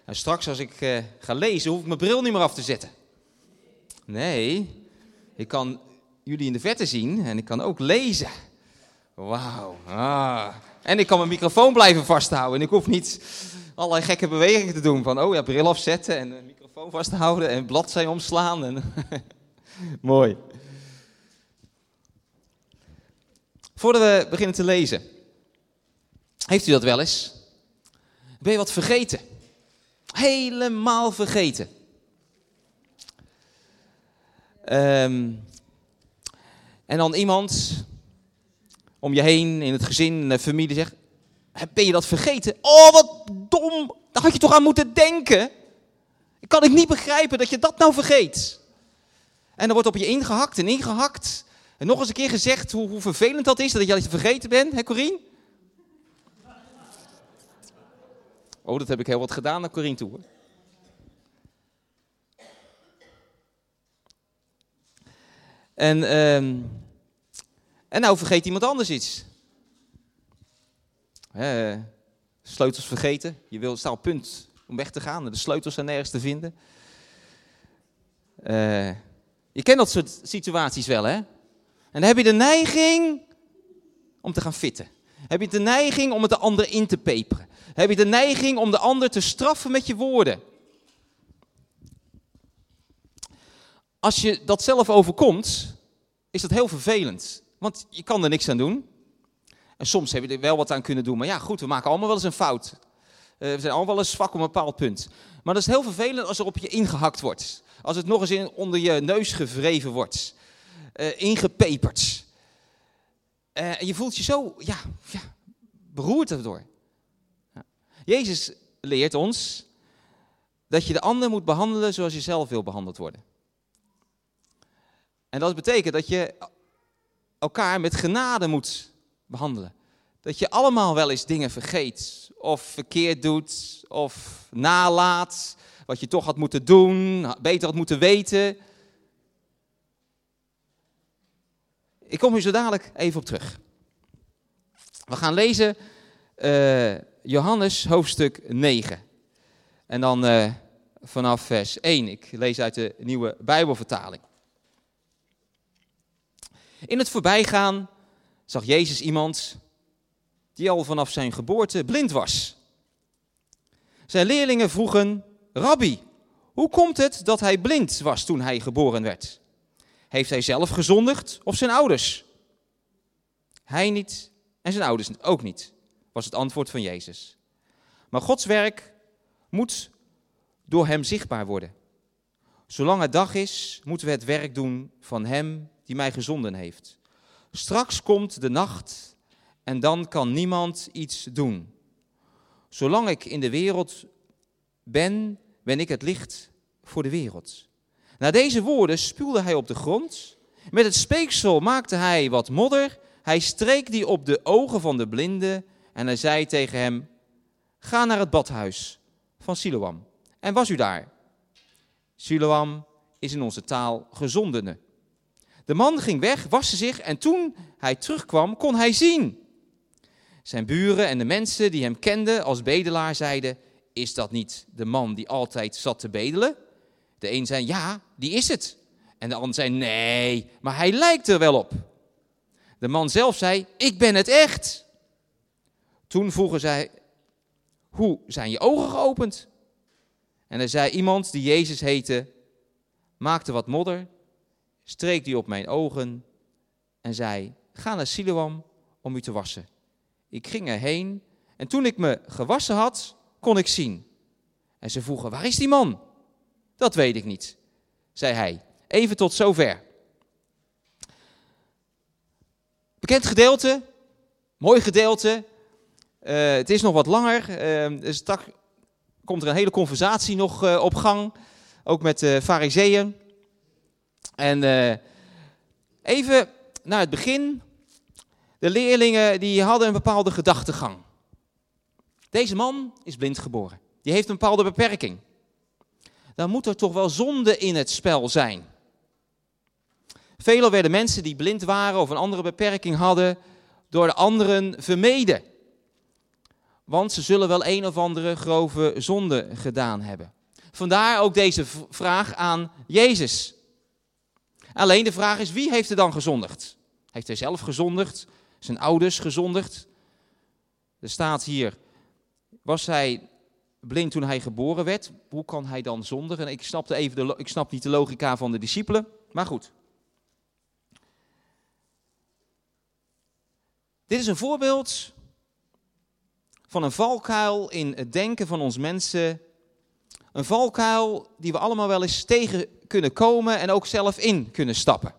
En straks als ik ga lezen, hoef ik mijn bril niet meer af te zetten. Nee, ik kan jullie in de verte zien en ik kan ook lezen. Wauw. En ik kan mijn microfoon blijven vasthouden. En ik hoef niet allerlei gekke bewegingen te doen. Van, bril afzetten en microfoon vasthouden en bladzij omslaan. En mooi. Voordat we beginnen te lezen. Heeft u dat wel eens? Ben je wat vergeten? Helemaal vergeten. En dan iemand om je heen, in het gezin, in de familie zegt, ben je dat vergeten? Oh, wat dom, daar had je toch aan moeten denken? Kan ik niet begrijpen dat je dat nou vergeet. En dan wordt op je ingehakt en ingehakt. En nog eens een keer gezegd hoe vervelend dat is, dat je vergeten bent, hè Corien? Oh, dat heb ik heel wat gedaan naar Corien toe. Hoor. En nou vergeet iemand anders iets. Sleutels vergeten. Je staat op punt om weg te gaan. De sleutels zijn nergens te vinden. Je kent dat soort situaties wel, hè? En dan heb je de neiging om te gaan fitten. Heb je de neiging om het de ander in te peperen. Heb je de neiging om de ander te straffen met je woorden. Als je dat zelf overkomt, is dat heel vervelend. Want je kan er niks aan doen. En soms heb je er wel wat aan kunnen doen. Maar ja, goed, we maken allemaal wel eens een fout. We zijn allemaal wel eens zwak op een bepaald punt. Maar dat is heel vervelend als er op je ingehakt wordt. Als het nog eens onder je neus gewreven wordt. Ingepeperd. En je voelt je zo beroerd erdoor. Ja. Jezus leert ons dat je de ander moet behandelen zoals je zelf wil behandeld worden. En dat betekent dat je elkaar met genade moet behandelen. Dat je allemaal wel eens dingen vergeet, of verkeerd doet, of nalaat, wat je toch had moeten doen, beter had moeten weten. Ik kom hier zo dadelijk even op terug. We gaan lezen Johannes hoofdstuk 9. En dan vanaf vers 1. Ik lees uit de Nieuwe Bijbelvertaling. In het voorbijgaan zag Jezus iemand die al vanaf zijn geboorte blind was. Zijn leerlingen vroegen, Rabbi, hoe komt het dat hij blind was toen hij geboren werd? Heeft hij zelf gezondigd of zijn ouders? Hij niet en zijn ouders ook niet, was het antwoord van Jezus. Maar Gods werk moet door hem zichtbaar worden. Zolang het dag is, moeten we het werk doen van hem die mij gezonden heeft. Straks komt de nacht en dan kan niemand iets doen. Zolang ik in de wereld ben, ben ik het licht voor de wereld. Na deze woorden spuwde hij op de grond. Met het speeksel maakte hij wat modder. Hij streek die op de ogen van de blinde en hij zei tegen hem, ga naar het badhuis van Siloam en was u daar. Siloam is in onze taal gezondene. De man ging weg, waste zich en toen hij terugkwam kon hij zien. Zijn buren en de mensen die hem kenden als bedelaar zeiden, is dat niet de man die altijd zat te bedelen? De een zei, ja, die is het. En de ander zei, nee, maar hij lijkt er wel op. De man zelf zei, ik ben het echt. Toen vroegen zij, hoe zijn je ogen geopend? En er zei iemand die Jezus heette, maakte wat modder, streek die op mijn ogen en zei, ga naar Siloam om u te wassen. Ik ging erheen en toen ik me gewassen had, kon ik zien. En ze vroegen, waar is die man? Dat weet ik niet, zei hij. Even tot zover. Bekend gedeelte, mooi gedeelte. Het is nog wat langer. Dus straks komt er een hele conversatie nog op gang. Ook met de Farizeeën. En even naar het begin. De leerlingen die hadden een bepaalde gedachtegang. Deze man is blind geboren. Die heeft een bepaalde beperking. Dan moet er toch wel zonde in het spel zijn. Veelal werden mensen die blind waren of een andere beperking hadden door de anderen vermeden. Want ze zullen wel een of andere grove zonde gedaan hebben. Vandaar ook deze vraag aan Jezus. Alleen de vraag is, wie heeft er dan gezondigd? Heeft hij zelf gezondigd? Zijn ouders gezondigd? Er staat hier, was hij blind toen hij geboren werd? Hoe kan hij dan zondigen? Ik snap niet de logica van de discipelen, maar goed. Dit is een voorbeeld van een valkuil in het denken van ons mensen. Een valkuil die we allemaal wel eens tegen kunnen komen en ook zelf in kunnen stappen.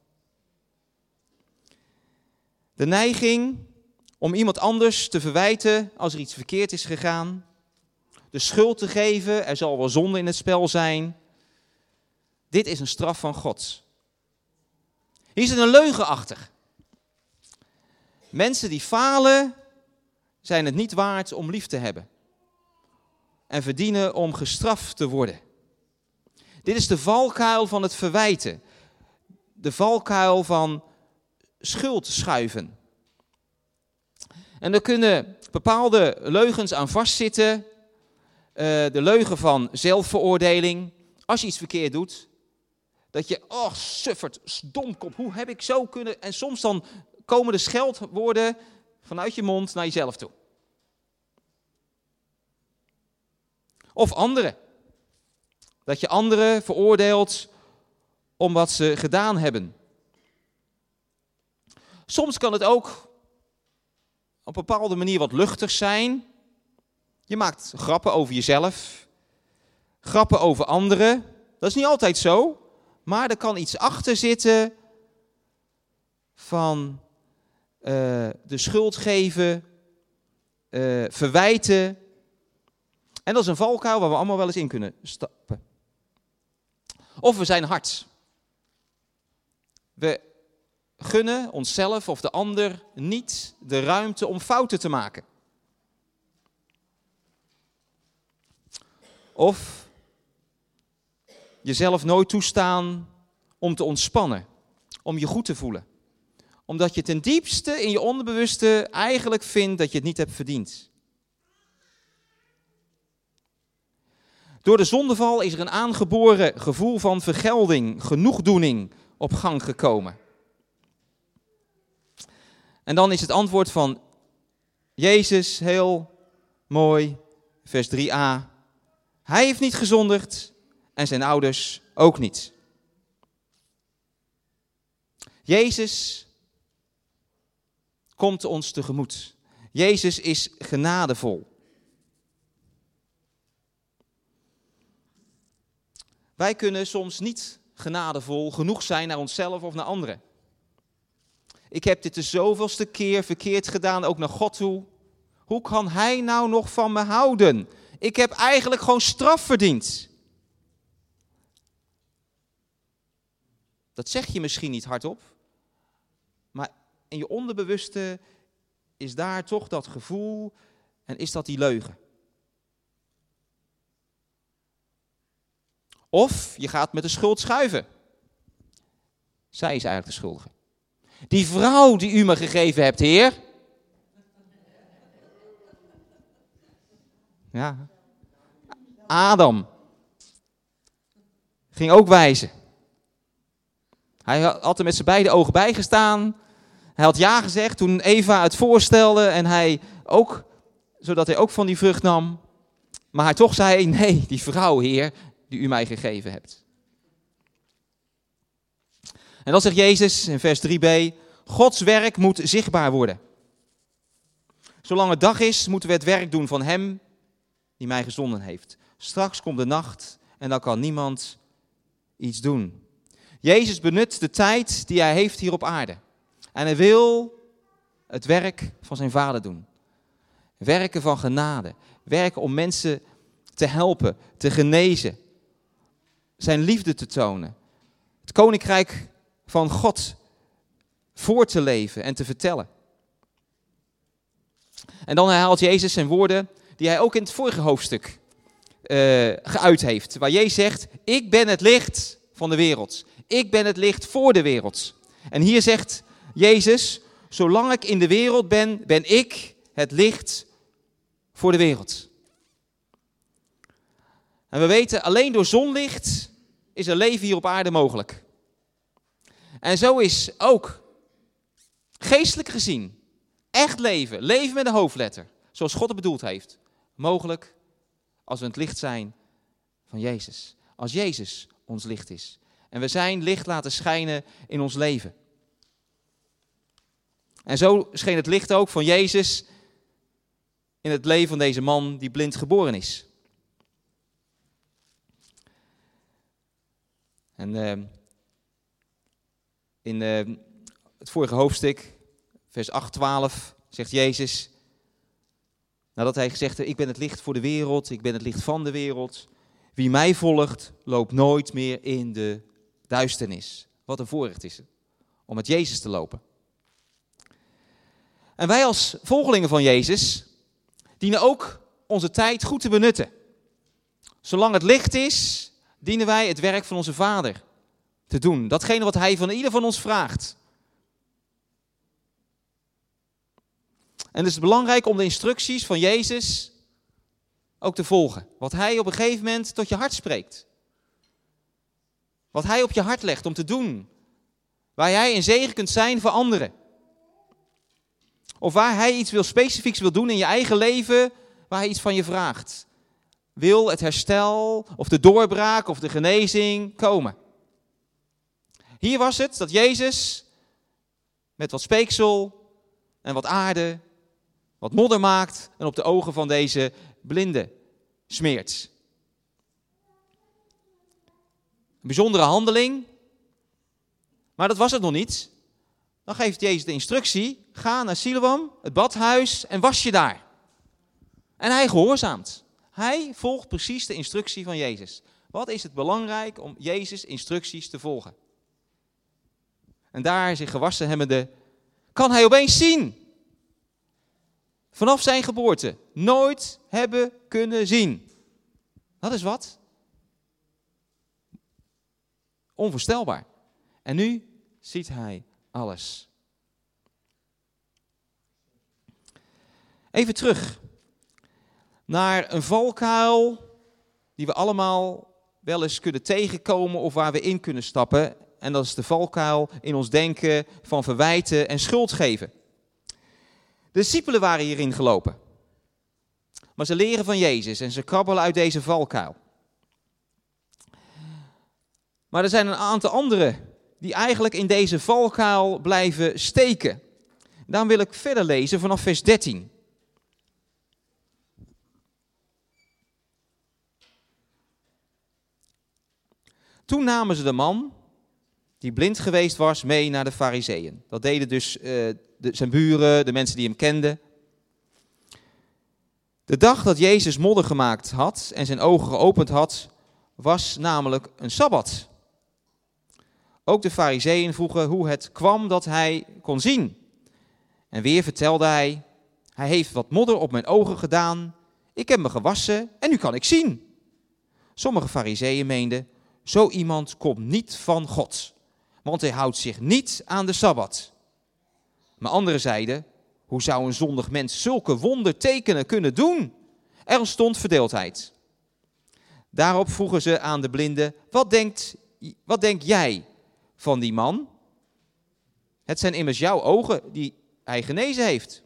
De neiging om iemand anders te verwijten als er iets verkeerd is gegaan. De schuld te geven, er zal wel zonde in het spel zijn. Dit is een straf van God. Hier zit een leugen achter. Mensen die falen zijn het niet waard om lief te hebben. En verdienen om gestraft te worden. Dit is de valkuil van het verwijten. De valkuil van schuld schuiven. En er kunnen bepaalde leugens aan vastzitten. De leugen van zelfveroordeling. Als je iets verkeerd doet. Dat je, oh sufferd, stomkop, hoe heb ik zo kunnen... En soms dan komen de scheldwoorden vanuit je mond naar jezelf toe. Of anderen. Dat je anderen veroordeelt om wat ze gedaan hebben. Soms kan het ook op een bepaalde manier wat luchtig zijn. Je maakt grappen over jezelf. Grappen over anderen. Dat is niet altijd zo. Maar er kan iets achter zitten van de schuld geven, verwijten. En dat is een valkuil waar we allemaal wel eens in kunnen stappen. Of we zijn hard. We gunnen onszelf of de ander niet de ruimte om fouten te maken. Of jezelf nooit toestaan om te ontspannen, om je goed te voelen. Omdat je ten diepste in je onderbewuste eigenlijk vindt dat je het niet hebt verdiend. Door de zondeval is er een aangeboren gevoel van vergelding, genoegdoening op gang gekomen. En dan is het antwoord van Jezus heel mooi, vers 3a. Hij heeft niet gezondigd en zijn ouders ook niet. Jezus komt ons tegemoet. Jezus is genadevol. Wij kunnen soms niet genadevol genoeg zijn naar onszelf of naar anderen. Ik heb dit de zoveelste keer verkeerd gedaan, ook naar God toe. Hoe kan hij nou nog van me houden? Ik heb eigenlijk gewoon straf verdiend. Dat zeg je misschien niet hardop. Maar in je onderbewuste is daar toch dat gevoel en is dat die leugen. Of je gaat met de schuld schuiven. Zij is eigenlijk de schuldige. Die vrouw die u me gegeven hebt, Heer. Ja. Adam ging ook wijzen. Hij had er met zijn beide ogen bij gestaan. Hij had ja gezegd toen Eva het voorstelde en hij ook, zodat hij ook van die vrucht nam. Maar hij toch zei, nee, die vrouw, Heer, die u mij gegeven hebt. En dan zegt Jezus in vers 3b, Gods werk moet zichtbaar worden. Zolang het dag is, moeten we het werk doen van hem die mij gezonden heeft. Straks komt de nacht en dan kan niemand iets doen. Jezus benut de tijd die hij heeft hier op aarde. En hij wil het werk van zijn Vader doen. Werken van genade. Werken om mensen te helpen, te genezen. Zijn liefde te tonen. Het koninkrijk van God voor te leven en te vertellen. En dan herhaalt Jezus zijn woorden die hij ook in het vorige hoofdstuk geuit heeft. Waar Jezus zegt, ik ben het licht van de wereld. Ik ben het licht voor de wereld. En hier zegt Jezus, zolang ik in de wereld ben, ben ik het licht voor de wereld. En we weten, alleen door zonlicht is er leven hier op aarde mogelijk. En zo is ook geestelijk gezien echt leven, leven met een hoofdletter, zoals God het bedoeld heeft, mogelijk als we in het licht zijn van Jezus. Als Jezus ons licht is. En we zijn licht laten schijnen in ons leven. En zo scheen het licht ook van Jezus in het leven van deze man die blind geboren is. En in het vorige hoofdstuk, vers 8-12, zegt Jezus, nadat hij gezegd heeft, ik ben het licht voor de wereld, ik ben het licht van de wereld. Wie mij volgt, loopt nooit meer in de duisternis. Wat een voorrecht is het, om met Jezus te lopen. En wij als volgelingen van Jezus dienen ook onze tijd goed te benutten. Zolang het licht is, dienen wij het werk van onze Vader te doen. Datgene wat Hij van ieder van ons vraagt. En het is belangrijk om de instructies van Jezus ook te volgen. Wat Hij op een gegeven moment tot je hart spreekt. Wat Hij op je hart legt om te doen. Waar jij een zegen kunt zijn voor anderen. Of waar Hij iets specifieks wil doen in je eigen leven, waar Hij iets van je vraagt. Wil het herstel of de doorbraak of de genezing komen. Hier was het dat Jezus met wat speeksel en wat aarde, wat modder maakt en op de ogen van deze blinde smeert. Een bijzondere handeling, maar dat was het nog niet. Dan geeft Jezus de instructie, ga naar Siloam, het badhuis en was je daar. En hij gehoorzaamt. Hij volgt precies de instructie van Jezus. Wat is het belangrijk om Jezus' instructies te volgen? En daar zich gewassen hebbende, kan hij opeens zien. Vanaf zijn geboorte. Nooit hebben kunnen zien. Dat is wat. Onvoorstelbaar. En nu ziet hij alles. Even terug naar een valkuil die we allemaal wel eens kunnen tegenkomen of waar we in kunnen stappen. En dat is de valkuil in ons denken van verwijten en schuld geven. De discipelen waren hierin gelopen. Maar ze leren van Jezus en ze krabbelen uit deze valkuil. Maar er zijn een aantal anderen die eigenlijk in deze valkuil blijven steken. Daarom wil ik verder lezen vanaf vers 13. Toen namen ze de man die blind geweest was mee naar de Farizeeën. Dat deden dus zijn buren, de mensen die hem kenden. De dag dat Jezus modder gemaakt had en zijn ogen geopend had, was namelijk een Sabbat. Ook de Farizeeën vroegen hoe het kwam dat hij kon zien. En weer vertelde hij heeft wat modder op mijn ogen gedaan, ik heb me gewassen en nu kan ik zien. Sommige Farizeeën meenden, zo iemand komt niet van God, want hij houdt zich niet aan de Sabbat. Maar anderen zeiden, hoe zou een zondig mens zulke wondertekenen kunnen doen? Er ontstond verdeeldheid. Daarop vroegen ze aan de blinde, wat denk jij van die man? Het zijn immers jouw ogen die hij genezen heeft.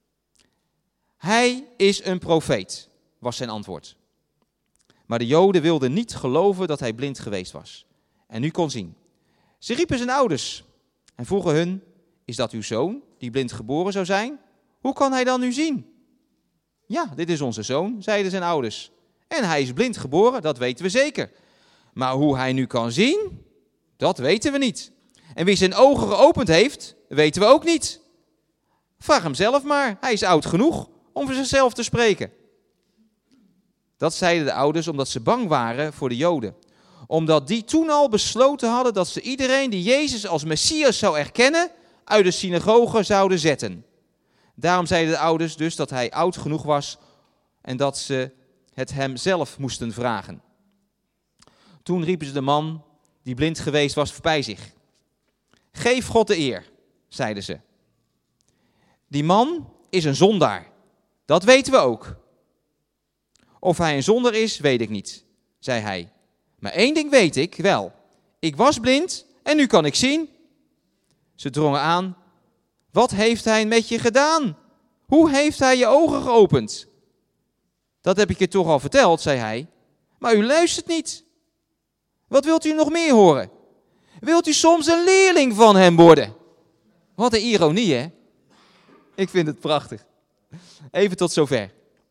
Hij is een profeet, was zijn antwoord. Maar de Joden wilden niet geloven dat hij blind geweest was en nu kon zien. Ze riepen zijn ouders en vroegen hun, is dat uw zoon die blind geboren zou zijn? Hoe kan hij dan nu zien? Ja, dit is onze zoon, zeiden zijn ouders. En hij is blind geboren, dat weten we zeker. Maar hoe hij nu kan zien, dat weten we niet. En wie zijn ogen geopend heeft, weten we ook niet. Vraag hem zelf maar, hij is oud genoeg om voor zichzelf te spreken. Dat zeiden de ouders omdat ze bang waren voor de Joden. Omdat die toen al besloten hadden dat ze iedereen die Jezus als Messias zou erkennen, uit de synagoge zouden zetten. Daarom zeiden de ouders dus dat hij oud genoeg was en dat ze het hem zelf moesten vragen. Toen riepen ze de man die blind geweest was bij zich. Geef God de eer, zeiden ze. Die man is een zondaar, dat weten we ook. Of hij een zondaar is, weet ik niet, zei hij. Maar één ding weet ik wel. Ik was blind en nu kan ik zien. Ze drongen aan. Wat heeft hij met je gedaan? Hoe heeft hij je ogen geopend? Dat heb ik je toch al verteld, zei hij. Maar u luistert niet. Wat wilt u nog meer horen? Wilt u soms een leerling van hem worden? Wat een ironie, hè? Ik vind het prachtig. Even tot zover.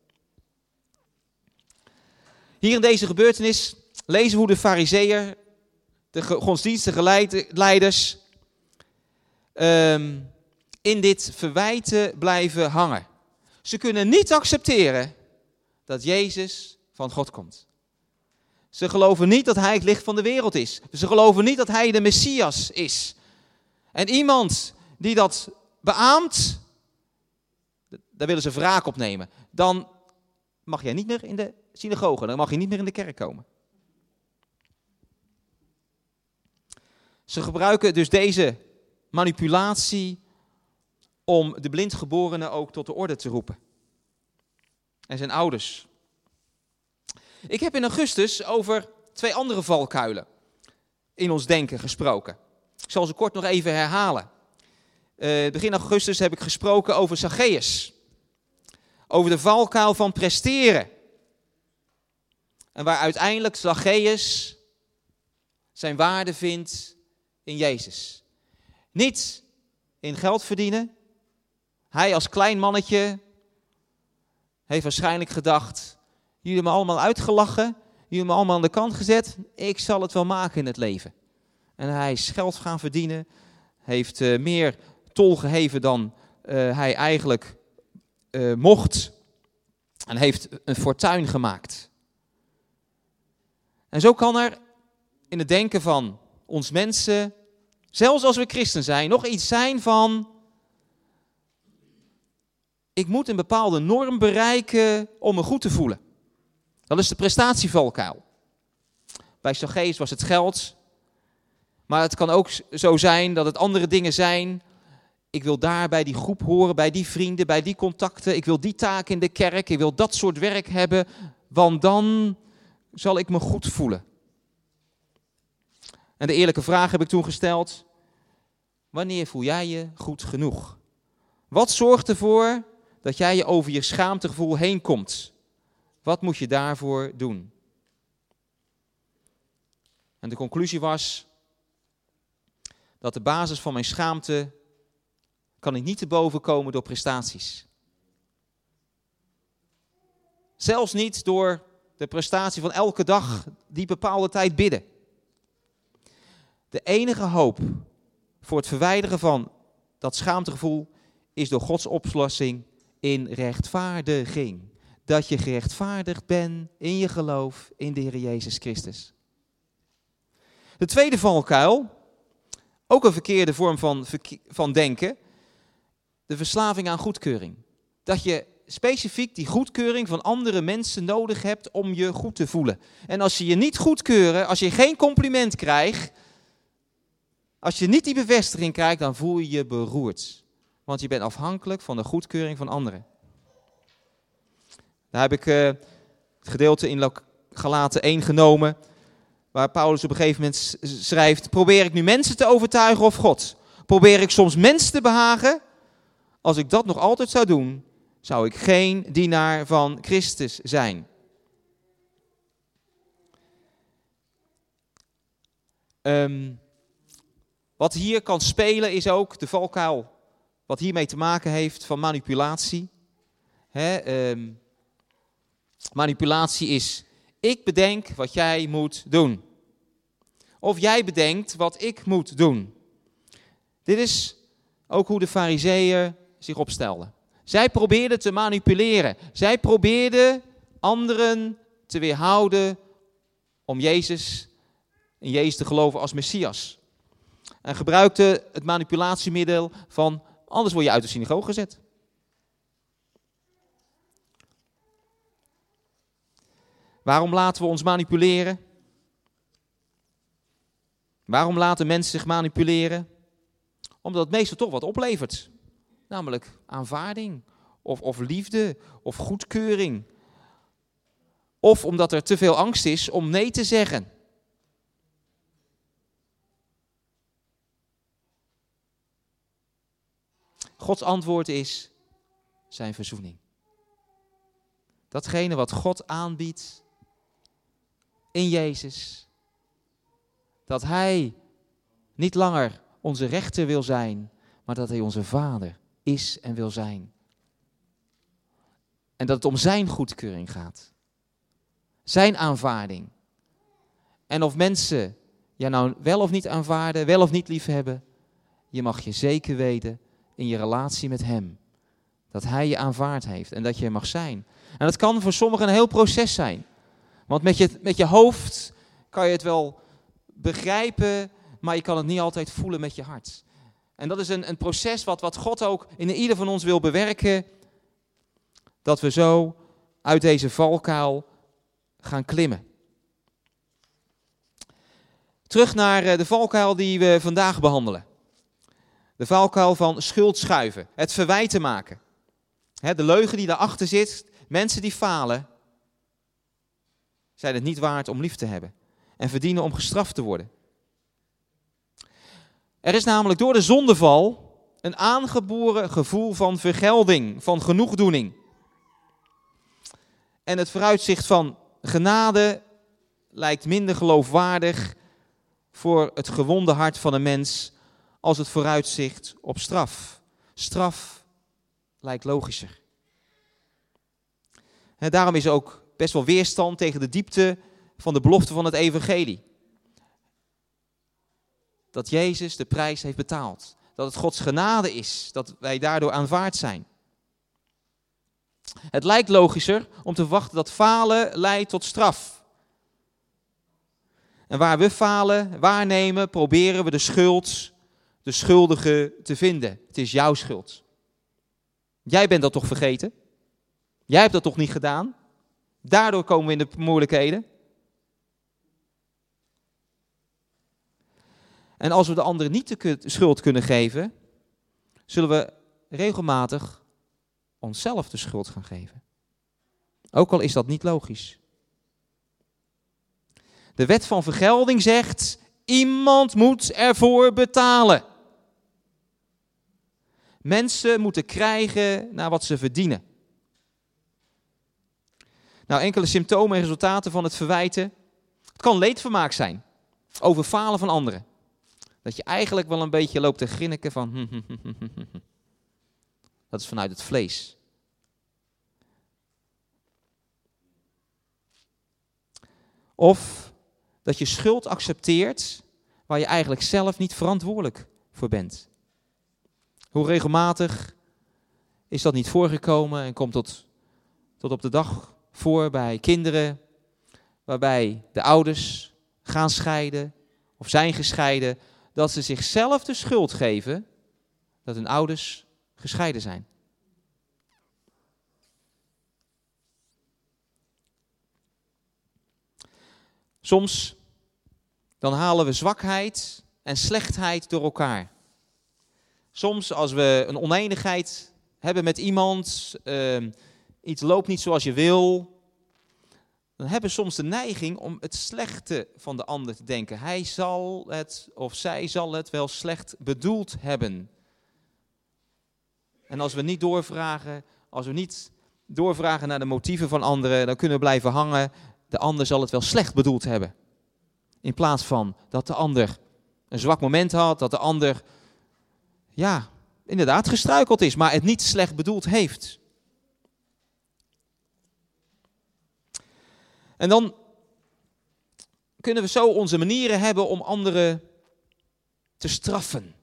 Hier in deze gebeurtenis lezen we hoe de farizeeër, de godsdienstige leiders, in dit verwijten blijven hangen. Ze kunnen niet accepteren dat Jezus van God komt. Ze geloven niet dat hij het licht van de wereld is. Ze geloven niet dat hij de Messias is. En iemand die dat beaamt, daar willen ze wraak op nemen. Dan mag jij niet meer in de synagoge, dan mag je niet meer in de kerk komen. Ze gebruiken dus deze manipulatie om de blindgeborene ook tot de orde te roepen. En zijn ouders. Ik heb in augustus over 2 andere valkuilen in ons denken gesproken. Ik zal ze kort nog even herhalen. Begin augustus heb ik gesproken over Zacchaeus. Over de valkuil van presteren. En waar uiteindelijk Zacchaeus zijn waarde vindt in Jezus. Niet in geld verdienen. Hij als klein mannetje heeft waarschijnlijk gedacht, jullie hebben me allemaal uitgelachen, jullie hebben me allemaal aan de kant gezet, ik zal het wel maken in het leven. En hij is geld gaan verdienen, heeft meer tol geheven dan hij eigenlijk mocht en heeft een fortuin gemaakt. En zo kan er in het denken van ons mensen, zelfs als we christen zijn, nog iets zijn van, ik moet een bepaalde norm bereiken om me goed te voelen. Dat is de prestatievalkuil. Bij Zacchaeus was het geld, maar het kan ook zo zijn dat het andere dingen zijn. Ik wil daar bij die groep horen, bij die vrienden, bij die contacten. Ik wil die taak in de kerk, ik wil dat soort werk hebben, want dan zal ik me goed voelen. En de eerlijke vraag heb ik toen gesteld, wanneer voel jij je goed genoeg? Wat zorgt ervoor dat jij je over je schaamtegevoel heen komt? Wat moet je daarvoor doen? En de conclusie was dat de basis van mijn schaamte kan ik niet te boven komen door prestaties. Zelfs niet door de prestatie van elke dag die bepaalde tijd bidden. De enige hoop voor het verwijderen van dat schaamtegevoel is door Gods oplossing in rechtvaardiging. Dat je gerechtvaardigd bent in je geloof in de Heer Jezus Christus. De tweede valkuil, ook een verkeerde vorm van denken, de verslaving aan goedkeuring. Dat je specifiek die goedkeuring van andere mensen nodig hebt om je goed te voelen. En als ze je niet goedkeuren, als je geen compliment krijgt, als je niet die bevestiging krijgt, dan voel je je beroerd. Want je bent afhankelijk van de goedkeuring van anderen. Daar heb ik het gedeelte in Galaten 1 genomen, waar Paulus op een gegeven moment schrijft, probeer ik nu mensen te overtuigen of God? Probeer ik soms mensen te behagen? Als ik dat nog altijd zou doen, zou ik geen dienaar van Christus zijn. Wat hier kan spelen is ook de valkuil, wat hiermee te maken heeft van manipulatie. Manipulatie is, ik bedenk wat jij moet doen. Of jij bedenkt wat ik moet doen. Dit is ook hoe de farizeeën zich opstelden. Zij probeerden te manipuleren. Zij probeerden anderen te weerhouden om in Jezus te geloven als Messias. En gebruikten het manipulatiemiddel van, anders word je uit de synagoge gezet. Waarom laten we ons manipuleren? Waarom laten mensen zich manipuleren? Omdat het meestal toch wat oplevert. Namelijk aanvaarding, of liefde, of goedkeuring. Of omdat er te veel angst is om nee te zeggen. Gods antwoord is zijn verzoening. Datgene wat God aanbiedt in Jezus. Dat Hij niet langer onze rechter wil zijn, maar dat Hij onze Vader is en wil zijn. En dat het om zijn goedkeuring gaat. Zijn aanvaarding. En of mensen je nou wel of niet aanvaarden, wel of niet liefhebben, je mag je zeker weten in je relatie met Hem. Dat Hij je aanvaard heeft en dat je er mag zijn. En dat kan voor sommigen een heel proces zijn. Want met je hoofd kan je het wel begrijpen, maar je kan het niet altijd voelen met je hart. En dat is een proces wat God ook in ieder van ons wil bewerken. Dat we zo uit deze valkuil gaan klimmen. Terug naar de valkuil die we vandaag behandelen. De valkuil van schuldschuiven, het verwijten maken. De leugen die daarachter zit, mensen die falen, zijn het niet waard om lief te hebben. En verdienen om gestraft te worden. Er is namelijk door de zondeval een aangeboren gevoel van vergelding, van genoegdoening. En het vooruitzicht van genade lijkt minder geloofwaardig voor het gewonde hart van een mens als het vooruitzicht op straf. Straf lijkt logischer. En daarom is er ook best wel weerstand tegen de diepte van de belofte van het evangelie. Dat Jezus de prijs heeft betaald. Dat het Gods genade is, dat wij daardoor aanvaard zijn. Het lijkt logischer om te verwachten dat falen leidt tot straf. En waar we falen, waarnemen, proberen we de schuldige te vinden. Het is jouw schuld. Jij bent dat toch vergeten? Jij hebt dat toch niet gedaan? Daardoor komen we in de moeilijkheden. En als we de ander niet de schuld kunnen geven, zullen we regelmatig onszelf de schuld gaan geven. Ook al is dat niet logisch. De wet van vergelding zegt, iemand moet ervoor betalen. Mensen moeten krijgen naar wat ze verdienen. Nou, enkele symptomen en resultaten van het verwijten. Het kan leedvermaak zijn over falen van anderen. Dat je eigenlijk wel een beetje loopt te grinniken van... Dat is vanuit het vlees. Of dat je schuld accepteert waar je eigenlijk zelf niet verantwoordelijk voor bent. Hoe regelmatig is dat niet voorgekomen en komt tot op de dag voor bij kinderen waarbij de ouders gaan scheiden of zijn gescheiden, dat ze zichzelf de schuld geven dat hun ouders gescheiden zijn. Soms dan halen we zwakheid en slechtheid door elkaar. Soms als we een oneenigheid hebben met iemand, iets loopt niet zoals je wil, dan hebben we soms de neiging om het slechte van de ander te denken. Hij zal het of zij zal het wel slecht bedoeld hebben. En als we niet doorvragen naar de motieven van anderen, dan kunnen we blijven hangen. De ander zal het wel slecht bedoeld hebben. In plaats van dat de ander een zwak moment had, dat de ander, ja, inderdaad gestruikeld is, maar het niet slecht bedoeld heeft. En dan kunnen we zo onze manieren hebben om anderen te straffen.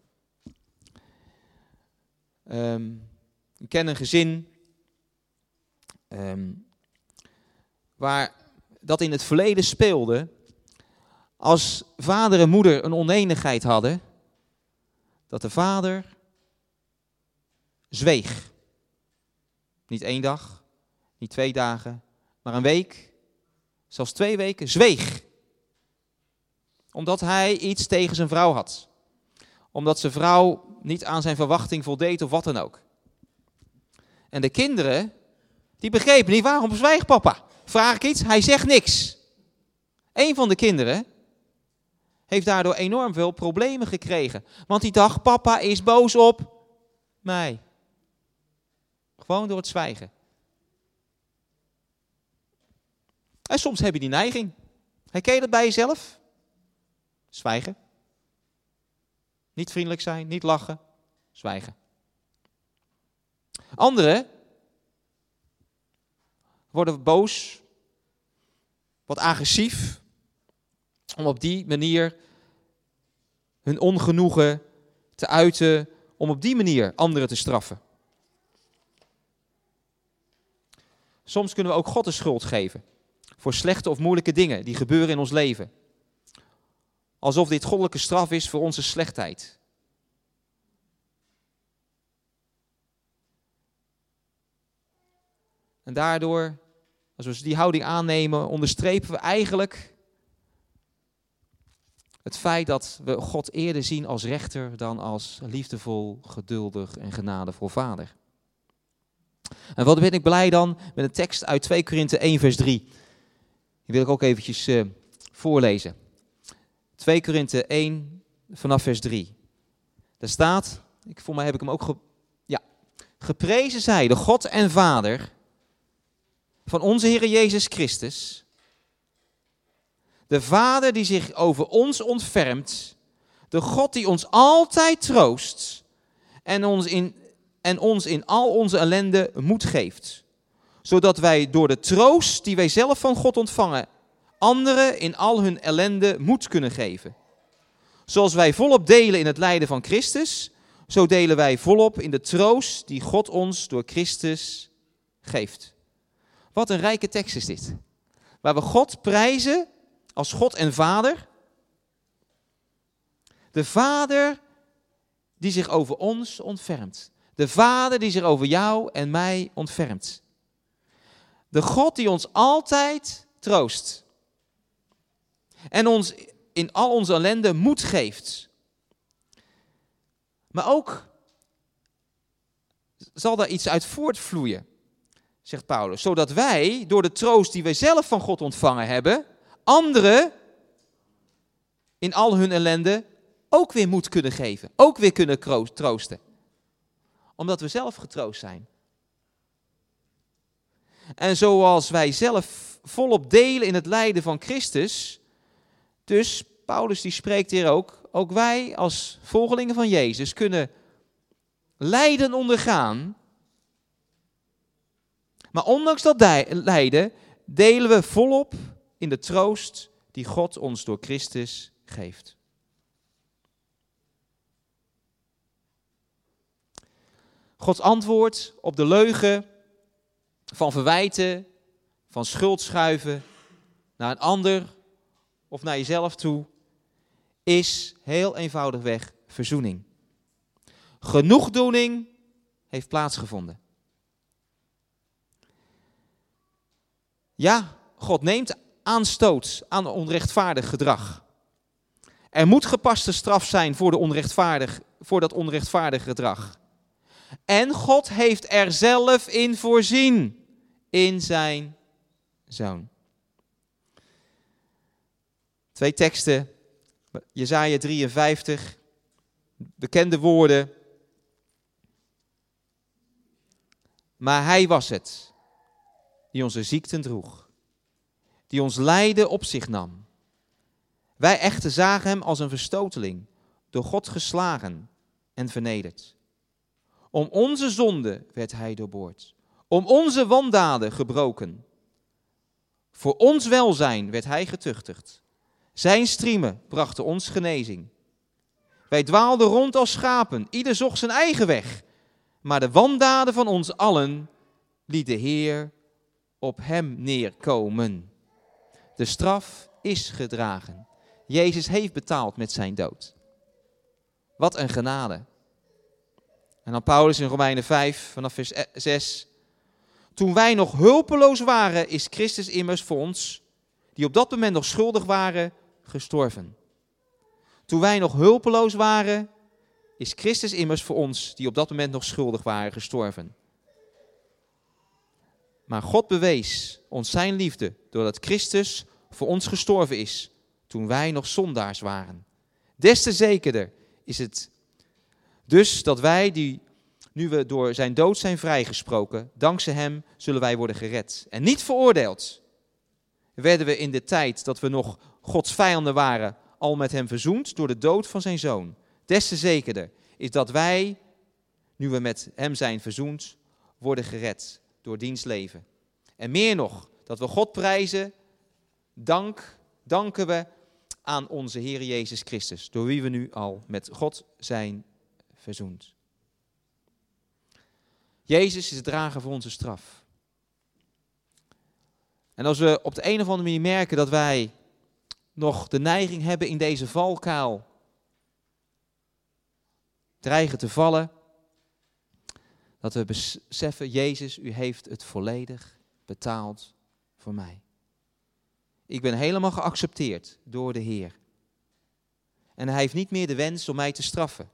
Ik ken een gezin waar dat in het verleden speelde. Als vader en moeder een oneenigheid hadden, dat de vader zweeg. Niet 1 dag, niet 2 dagen, maar een week, zelfs 2 weken, zweeg. Omdat hij iets tegen zijn vrouw had. Omdat zijn vrouw niet aan zijn verwachting voldeed of wat dan ook. En de kinderen, die begrepen niet, waarom zwijgt papa? vraag ik iets, hij zegt niks. Een van de kinderen heeft daardoor enorm veel problemen gekregen. Want die dacht, papa is boos op mij. Gewoon door het zwijgen. En soms heb je die neiging. Herken je dat bij jezelf? Zwijgen. Niet vriendelijk zijn, niet lachen. Zwijgen. Anderen worden boos, wat agressief, om op die manier hun ongenoegen te uiten, om op die manier anderen te straffen. Soms kunnen we ook God de schuld geven voor slechte of moeilijke dingen die gebeuren in ons leven. Alsof dit goddelijke straf is voor onze slechtheid. En daardoor, als we die houding aannemen, onderstrepen we eigenlijk het feit dat we God eerder zien als rechter dan als liefdevol, geduldig en genadevol vader. En wat ben ik blij dan met een tekst uit 2 Korinthe 1 vers 3. Die wil ik ook eventjes voorlezen. 2 Korinthe 1 vanaf vers 3. Daar staat, voor mij heb ik hem ook geprezen zij, de God en Vader van onze Heer Jezus Christus, de Vader die zich over ons ontfermt, de God die ons altijd troost en ons in al onze ellende moed geeft, zodat wij door de troost die wij zelf van God ontvangen, anderen in al hun ellende moed kunnen geven. Zoals wij volop delen in het lijden van Christus, zo delen wij volop in de troost die God ons door Christus geeft. Wat een rijke tekst is dit. Waar we God prijzen als God en Vader. De Vader die zich over ons ontfermt. De Vader die zich over jou en mij ontfermt. De God die ons altijd troost. En ons in al onze ellende moed geeft. Maar ook zal daar iets uit voortvloeien, zegt Paulus. Zodat wij, door de troost die wij zelf van God ontvangen hebben, anderen in al hun ellende ook weer moed kunnen geven. Ook weer kunnen troosten. Omdat we zelf getroost zijn. En zoals wij zelf volop delen in het lijden van Christus, dus Paulus die spreekt hier ook wij als volgelingen van Jezus kunnen lijden ondergaan. Maar ondanks dat lijden delen we volop in de troost die God ons door Christus geeft. Gods antwoord op de leugen van verwijten, van schuldschuiven naar een ander of naar jezelf toe, is heel eenvoudigweg verzoening. Genoegdoening heeft plaatsgevonden. Ja, God neemt aanstoot aan onrechtvaardig gedrag. Er moet gepaste straf zijn voor dat onrechtvaardig gedrag. En God heeft er zelf in voorzien in zijn Zoon. 2 teksten, Jesaja 53, bekende woorden. Maar hij was het die onze ziekten droeg, die ons lijden op zich nam. Wij echter zagen hem als een verstoteling, door God geslagen en vernederd. Om onze zonde werd hij doorboord, om onze wandaden gebroken. Voor ons welzijn werd hij getuchtigd. Zijn striemen brachten ons genezing. Wij dwaalden rond als schapen, ieder zocht zijn eigen weg. Maar de wandaden van ons allen liet de Heer op hem neerkomen. De straf is gedragen. Jezus heeft betaald met zijn dood. Wat een genade. En dan Paulus in Romeinen 5 vanaf vers 6. Toen wij nog hulpeloos waren, is Christus immers voor ons, die op dat moment nog schuldig waren, gestorven. Toen wij nog hulpeloos waren, is Christus immers voor ons, die op dat moment nog schuldig waren, gestorven. Maar God bewees ons zijn liefde doordat Christus voor ons gestorven is toen wij nog zondaars waren. Des te zekerder is het dus dat wij, nu we door zijn dood zijn vrijgesproken, dankzij hem zullen wij worden gered. En niet veroordeeld. Werden we in de tijd dat we nog Gods vijanden waren, al met hem verzoend door de dood van zijn zoon. Des te zekerder is dat wij, nu we met hem zijn verzoend, worden gered door diens leven. En meer nog, dat we God prijzen, danken we aan onze Heer Jezus Christus, door wie we nu al met God zijn verzoend. Jezus is het drager voor onze straf. En als we op de een of andere manier merken dat wij nog de neiging hebben in deze valkuil dreigen te vallen, dat we beseffen, Jezus, u heeft het volledig betaald voor mij. Ik ben helemaal geaccepteerd door de Heer. En hij heeft niet meer de wens om mij te straffen.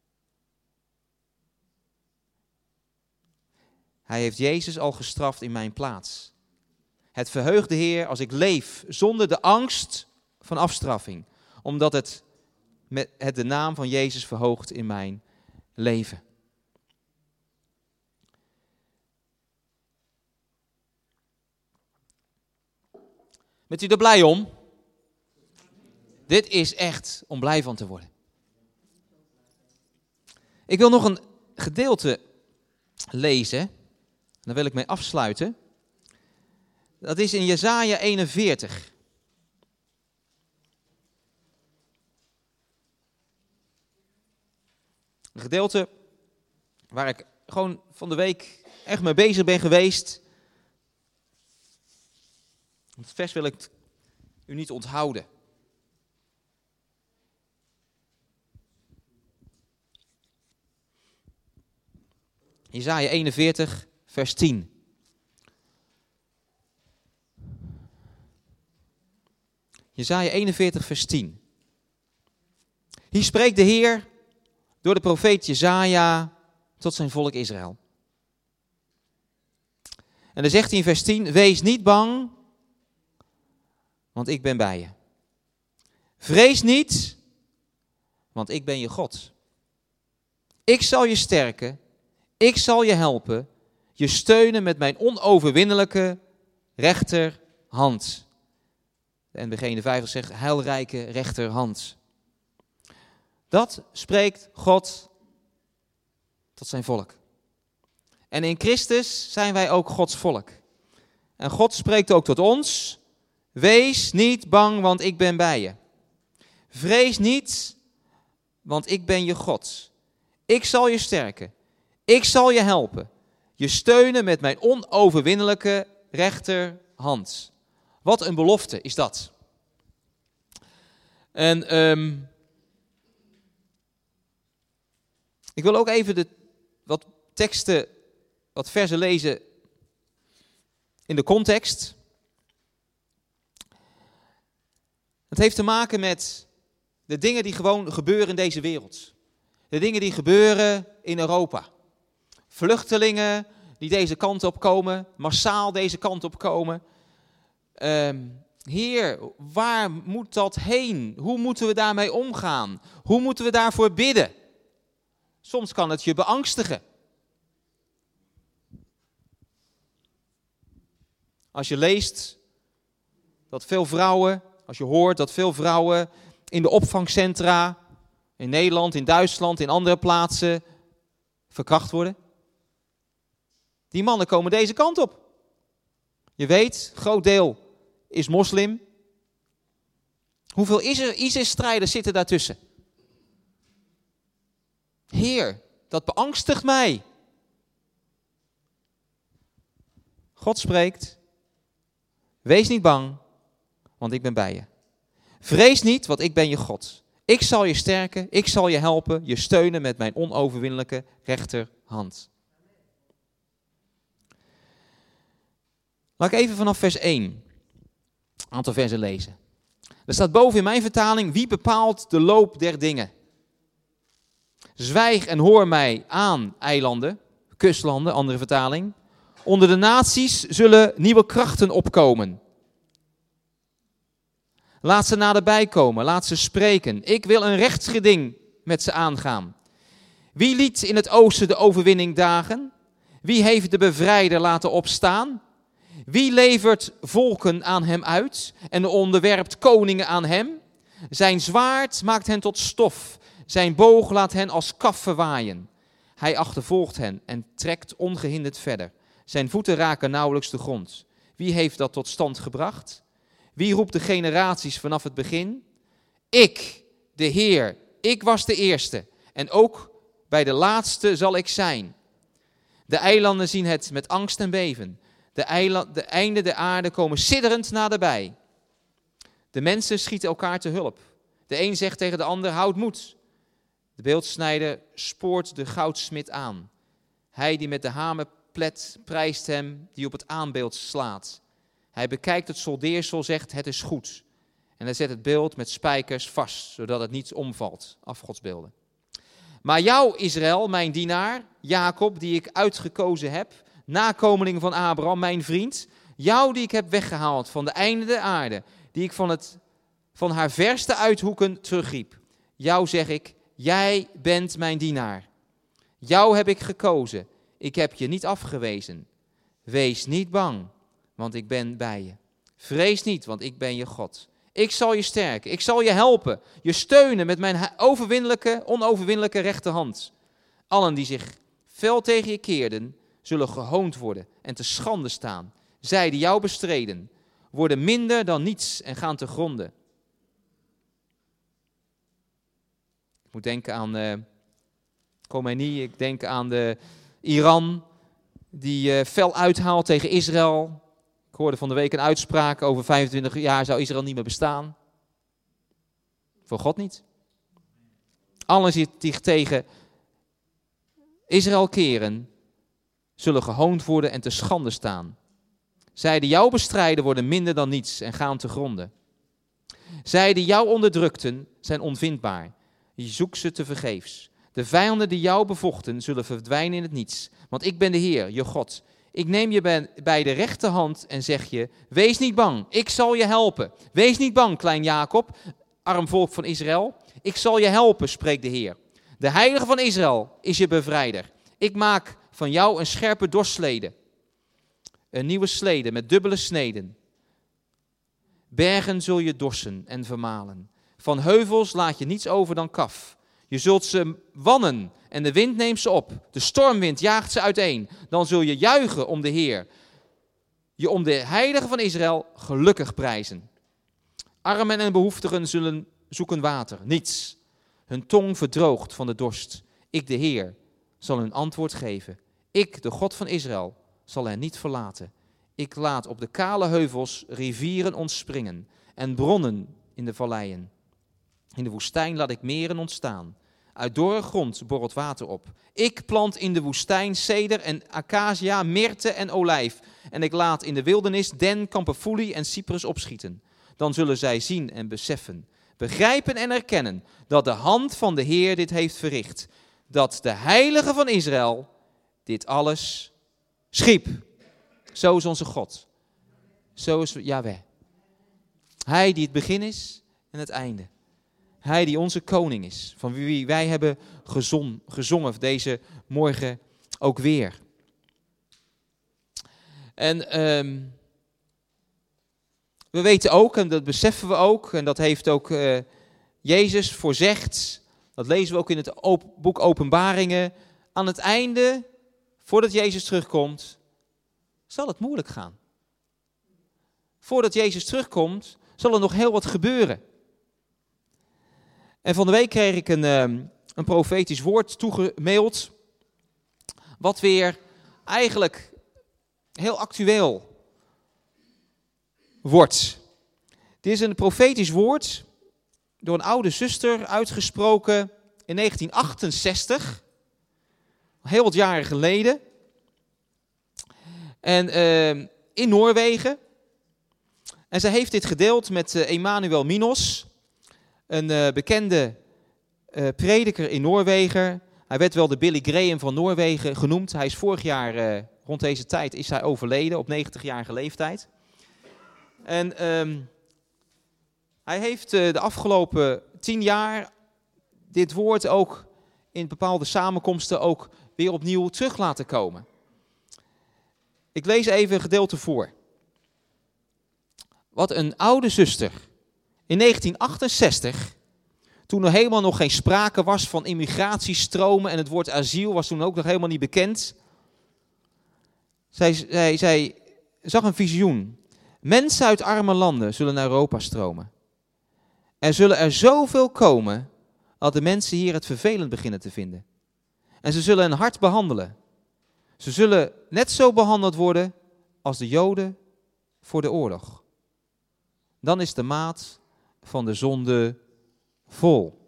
Hij heeft Jezus al gestraft in mijn plaats. Het verheugt de Heer als ik leef zonder de angst van afstraffing. Omdat het de naam van Jezus verhoogt in mijn leven. Bent u er blij om? Dit is echt om blij van te worden. Ik wil nog een gedeelte lezen. Daar wil ik mee afsluiten. Dat is in Jesaja 41. Een gedeelte waar ik gewoon van de week echt mee bezig ben geweest. Het vers wil ik u niet onthouden. Jesaja 41, vers 10. Jesaja 41, vers 10. Hier spreekt de Heer door de profeet Jesaja tot zijn volk Israël. En dan zegt hij in vers 10, wees niet bang, want ik ben bij je. Vrees niet, want ik ben je God. Ik zal je sterken, ik zal je helpen, je steunen met mijn onoverwinnelijke rechterhand. De NBG in de 50 zegt heilrijke rechterhand. Dat spreekt God tot zijn volk. En in Christus zijn wij ook Gods volk. En God spreekt ook tot ons. Wees niet bang, want ik ben bij je. Vrees niet, want ik ben je God. Ik zal je sterken. Ik zal je helpen. Je steunen met mijn onoverwinnelijke rechterhand. Wat een belofte is dat. En ik wil ook even wat teksten, wat versen lezen in de context. Het heeft te maken met de dingen die gewoon gebeuren in deze wereld. De dingen die gebeuren in Europa. Vluchtelingen die deze kant op komen, massaal deze kant op komen. Heer, waar moet dat heen? Hoe moeten we daarmee omgaan? Hoe moeten we daarvoor bidden? Soms kan het je beangstigen. Als je leest dat veel vrouwen, als je hoort dat veel vrouwen in de opvangcentra, in Nederland, in Duitsland, in andere plaatsen, verkracht worden. Die mannen komen deze kant op. Je weet, groot deel is moslim. Hoeveel ISIS-strijders zitten daartussen? Heer, dat beangstigt mij. God spreekt. Wees niet bang, want ik ben bij je. Vrees niet, want ik ben je God. Ik zal je sterken, ik zal je helpen, je steunen met mijn onoverwinnelijke rechterhand. Laat ik even vanaf vers 1 een aantal versen lezen. Er staat boven in mijn vertaling, wie bepaalt de loop der dingen? Zwijg en hoor mij aan, eilanden, kustlanden, andere vertaling. Onder de naties zullen nieuwe krachten opkomen. Laat ze naderbij komen, laat ze spreken. Ik wil een rechtsgeding met ze aangaan. Wie liet in het oosten de overwinning dagen? Wie heeft de bevrijder laten opstaan? Wie levert volken aan hem uit en onderwerpt koningen aan hem? Zijn zwaard maakt hen tot stof, zijn boog laat hen als kaf verwaaien. Hij achtervolgt hen en trekt ongehinderd verder. Zijn voeten raken nauwelijks de grond. Wie heeft dat tot stand gebracht? Wie roept de generaties vanaf het begin? Ik, de Heer, ik was de eerste en ook bij de laatste zal ik zijn. De eilanden zien het met angst en beven. De einden der aarde komen sidderend naderbij. De mensen schieten elkaar te hulp. De een zegt tegen de ander, houd moed. De beeldsnijder spoort de goudsmid aan. Hij die met de hamer plet prijst hem die op het aanbeeld slaat. Hij bekijkt het soldeersel, zegt het is goed. En hij zet het beeld met spijkers vast, zodat het niet omvalt, afgodsbeelden. Maar jou, Israël, mijn dienaar, Jacob, die ik uitgekozen heb, nakomeling van Abraham, mijn vriend, jou die ik heb weggehaald van de einden der aarde, die ik van haar verste uithoeken terugriep. Jou zeg ik, jij bent mijn dienaar. Jou heb ik gekozen, ik heb je niet afgewezen. Wees niet bang, want ik ben bij je. Vrees niet, want ik ben je God. Ik zal je sterken, ik zal je helpen, je steunen met mijn onoverwinnelijke rechterhand. Allen die zich fel tegen je keerden, zullen gehoond worden en te schande staan. Zij die jou bestreden, worden minder dan niets en gaan te gronde. Ik moet denken aan Khomeini, ik denk aan de Iran, die fel uithaalt tegen Israël. Ik hoorde van de week een uitspraak, over 25 jaar zou Israël niet meer bestaan. Voor God niet. Allen die zich tegen Israël keren, zullen gehoond worden en te schande staan. Zij die jou bestrijden worden minder dan niets en gaan te gronde. Zij die jou onderdrukten zijn onvindbaar. Je zoekt ze tevergeefs. De vijanden die jou bevochten zullen verdwijnen in het niets. Want ik ben de Heer, je God. Ik neem je bij de rechterhand en zeg je, wees niet bang, ik zal je helpen. Wees niet bang, klein Jacob, arm volk van Israël. Ik zal je helpen, spreekt de Heer. De Heilige van Israël is je bevrijder. Ik maak van jou een scherpe dorslede. Een nieuwe slede met dubbele sneden. Bergen zul je dorsen en vermalen. Van heuvels laat je niets over dan kaf. Je zult ze wannen en de wind neemt ze op. De stormwind jaagt ze uiteen. Dan zul je juichen om de Heer. Je om de Heilige van Israël gelukkig prijzen. Armen en behoeftigen zullen zoeken water, niets. Hun tong verdroogt van de dorst. Ik, de Heer, zal hun antwoord geven. Ik, de God van Israël, zal hen niet verlaten. Ik laat op de kale heuvels rivieren ontspringen en bronnen in de valleien. In de woestijn laat ik meren ontstaan. Uit dorre grond borrelt water op. Ik plant in de woestijn ceder en acacia, myrte en olijf. En ik laat in de wildernis den, kamperfoelie en cyprus opschieten. Dan zullen zij zien en beseffen, begrijpen en erkennen dat de hand van de Heer dit heeft verricht. Dat de Heilige van Israël dit alles schiep. Zo is onze God. Zo is Yahweh. Hij die het begin is en het einde. Hij die onze koning is, van wie wij hebben gezongen deze morgen ook weer. En we weten ook, en dat beseffen we ook, en dat heeft ook Jezus voorzegd, dat lezen we ook in het boek Openbaringen, aan het einde, voordat Jezus terugkomt, zal het moeilijk gaan. Voordat Jezus terugkomt, zal er nog heel wat gebeuren. En van de week kreeg ik een profetisch woord toegemaild, wat weer eigenlijk heel actueel wordt. Dit is een profetisch woord door een oude zuster uitgesproken in 1968, heel wat jaren geleden. En in Noorwegen. En zij heeft dit gedeeld met Emanuel Minos, een bekende prediker in Noorwegen. Hij werd wel de Billy Graham van Noorwegen genoemd. Hij is vorig jaar Rond deze tijd is hij overleden op 90-jarige leeftijd. En hij heeft de afgelopen 10 jaar dit woord ook in bepaalde samenkomsten ook weer opnieuw terug laten komen. Ik lees even een gedeelte voor. Wat een oude zuster in 1968, toen er helemaal nog geen sprake was van immigratiestromen en het woord asiel was toen ook nog helemaal niet bekend. Zij zag een visioen. Mensen uit arme landen zullen naar Europa stromen. Er zullen er zoveel komen dat de mensen hier het vervelend beginnen te vinden. En ze zullen hen hard behandelen. Ze zullen net zo behandeld worden als de Joden voor de oorlog. Dan is de maat van de zonde vol.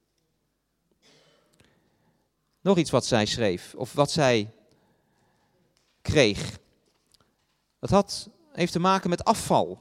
Nog iets wat zij schreef, of wat zij kreeg. Dat heeft te maken met afval.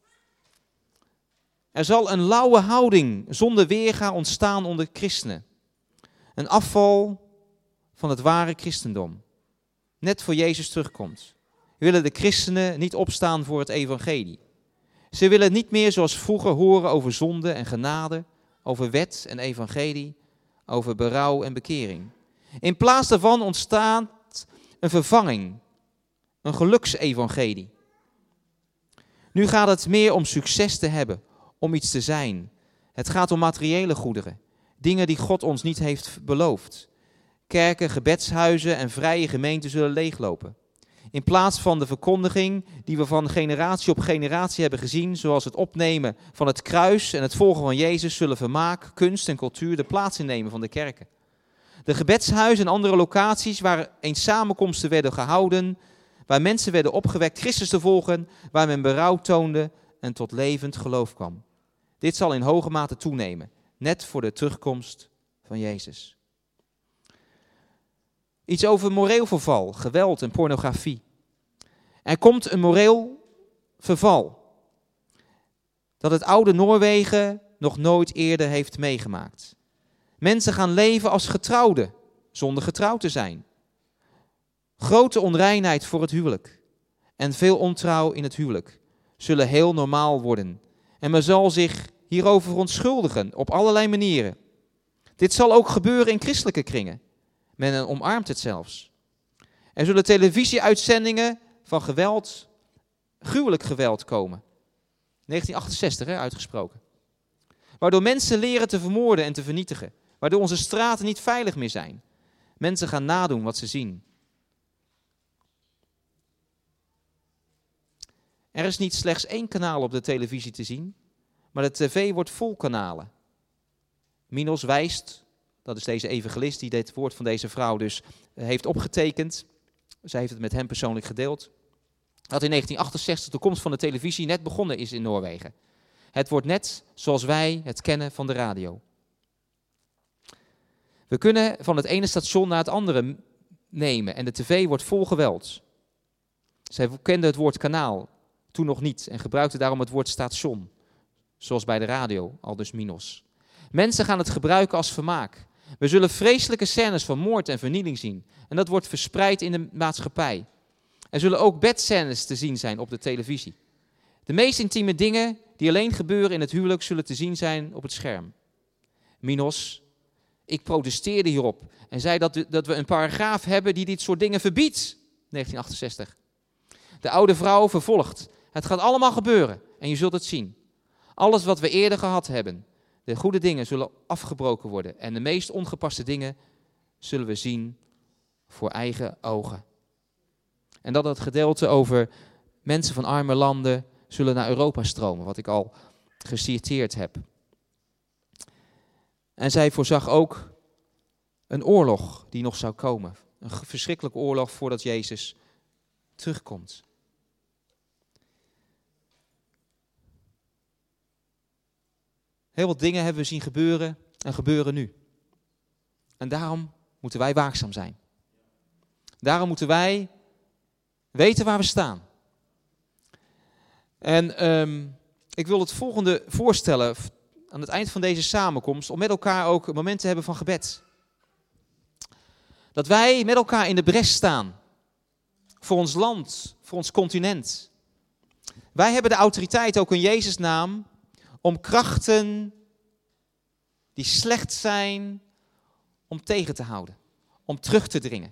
Er zal een lauwe houding zonder weerga ontstaan onder christenen. Een afval van het ware christendom. Net voor Jezus terugkomt. Willen de christenen niet opstaan voor het evangelie. Ze willen niet meer zoals vroeger horen over zonde en genade, over wet en evangelie, over berouw en bekering. In plaats daarvan ontstaat een vervanging, een geluksevangelie. Nu gaat het meer om succes te hebben, om iets te zijn. Het gaat om materiële goederen, dingen die God ons niet heeft beloofd. Kerken, gebedshuizen en vrije gemeenten zullen leeglopen. In plaats van de verkondiging die we van generatie op generatie hebben gezien, zoals het opnemen van het kruis en het volgen van Jezus, zullen vermaak, kunst en cultuur de plaats innemen van de kerken. De gebedshuizen en andere locaties waar eens samenkomsten werden gehouden, waar mensen werden opgewekt Christus te volgen, waar men berouw toonde en tot levend geloof kwam. Dit zal in hoge mate toenemen, net voor de terugkomst van Jezus. Iets over moreel verval, geweld en pornografie. Er komt een moreel verval dat het oude Noorwegen nog nooit eerder heeft meegemaakt. Mensen gaan leven als getrouwden, zonder getrouwd te zijn. Grote onreinheid voor het huwelijk en veel ontrouw in het huwelijk zullen heel normaal worden. En men zal zich hierover verontschuldigen op allerlei manieren. Dit zal ook gebeuren in christelijke kringen. Men omarmt het zelfs. Er zullen televisieuitzendingen van geweld, gruwelijk geweld komen. 1968 uitgesproken. Waardoor mensen leren te vermoorden en te vernietigen. Waardoor onze straten niet veilig meer zijn. Mensen gaan nadoen wat ze zien. Er is niet slechts 1 kanaal op de televisie te zien, maar de tv wordt vol kanalen. Minos wijst, dat is deze evangelist die dit woord van deze vrouw dus heeft opgetekend. Zij heeft het met hem persoonlijk gedeeld. Dat in 1968 de komst van de televisie net begonnen is in Noorwegen. Het wordt net zoals wij het kennen van de radio. We kunnen van het ene station naar het andere nemen en de tv wordt vol geweld. Zij kende het woord kanaal toen nog niet en gebruikte daarom het woord station, zoals bij de radio, aldus Minos. Mensen gaan het gebruiken als vermaak. We zullen vreselijke scènes van moord en vernieling zien en dat wordt verspreid in de maatschappij. Er zullen ook bedscènes te zien zijn op de televisie. De meest intieme dingen die alleen gebeuren in het huwelijk zullen te zien zijn op het scherm. Minos, ik protesteerde hierop en zei dat we een paragraaf hebben die dit soort dingen verbiedt. 1968. De oude vrouw vervolgt. Het gaat allemaal gebeuren en je zult het zien. Alles wat we eerder gehad hebben, de goede dingen zullen afgebroken worden en de meest ongepaste dingen zullen we zien voor eigen ogen. En dat het gedeelte over mensen van arme landen zullen naar Europa stromen, wat ik al geciteerd heb. En zij voorzag ook een oorlog die nog zou komen. Een verschrikkelijke oorlog voordat Jezus terugkomt. Heel wat dingen hebben we zien gebeuren en gebeuren nu. En daarom moeten wij waakzaam zijn. Daarom moeten wij weten waar we staan. En ik wil het volgende voorstellen aan het eind van deze samenkomst, om met elkaar ook een moment te hebben van gebed. Dat wij met elkaar in de bres staan voor ons land, voor ons continent. Wij hebben de autoriteit, ook in Jezus' naam, om krachten die slecht zijn, om tegen te houden, om terug te dringen.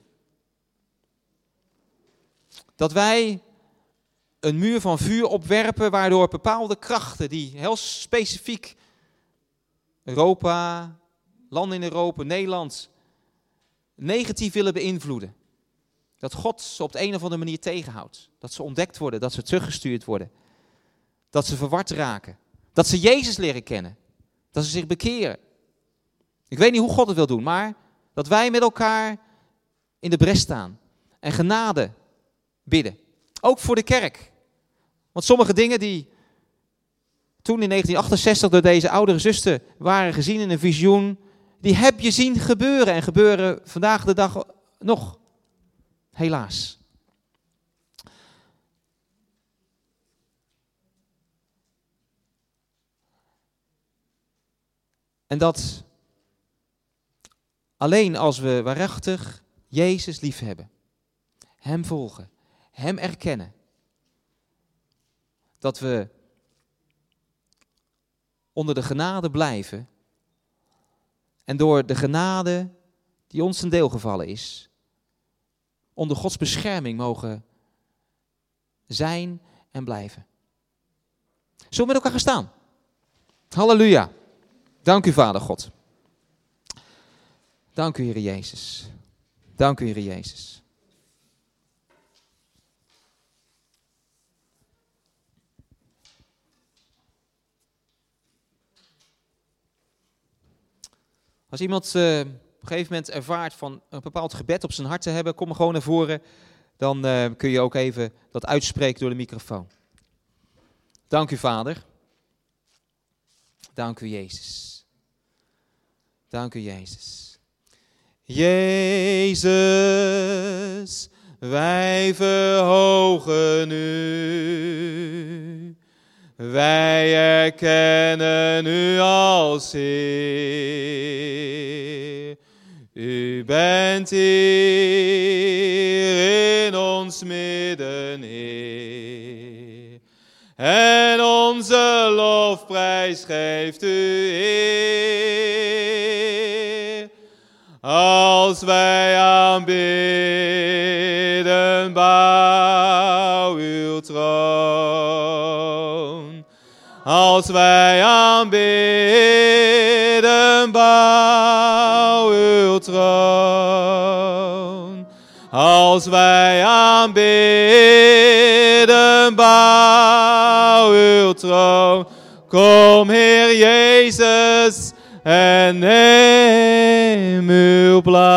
Dat wij een muur van vuur opwerpen, waardoor bepaalde krachten die heel specifiek Europa, landen in Europa, Nederland, negatief willen beïnvloeden. Dat God ze op de een of andere manier tegenhoudt. Dat ze ontdekt worden, dat ze teruggestuurd worden. Dat ze verward raken. Dat ze Jezus leren kennen. Dat ze zich bekeren. Ik weet niet hoe God het wil doen, maar dat wij met elkaar in de bres staan. En genade bidden. Ook voor de kerk. Want sommige dingen die toen in 1968 door deze oudere zuster waren gezien in een visioen, die heb je zien gebeuren en gebeuren vandaag de dag nog. Helaas. En dat alleen als we waarachtig Jezus liefhebben, Hem volgen, Hem erkennen, dat we onder de genade blijven en door de genade die ons ten deel gevallen is, onder Gods bescherming mogen zijn en blijven. Zullen we met elkaar gaan staan? Halleluja. Dank u, Vader God. Dank u, Heer Jezus. Dank u, Heer Jezus. Als iemand op een gegeven moment ervaart van een bepaald gebed op zijn hart te hebben, kom gewoon naar voren. Dan kun je ook even dat uitspreken door de microfoon. Dank u, Vader. Dank u, Jezus. Dank u, Jezus. Jezus, wij verhogen u. Wij erkennen u als Heer. U bent hier in ons midden, Heer. En onze lofprijs geeft u eer. Als wij aanbidden, bouw uw troon. Als wij aanbidden, bouw uw troon. Als wij aanbidden, bouw uw troon. Kom, Heer Jezus, en neem uw plaats.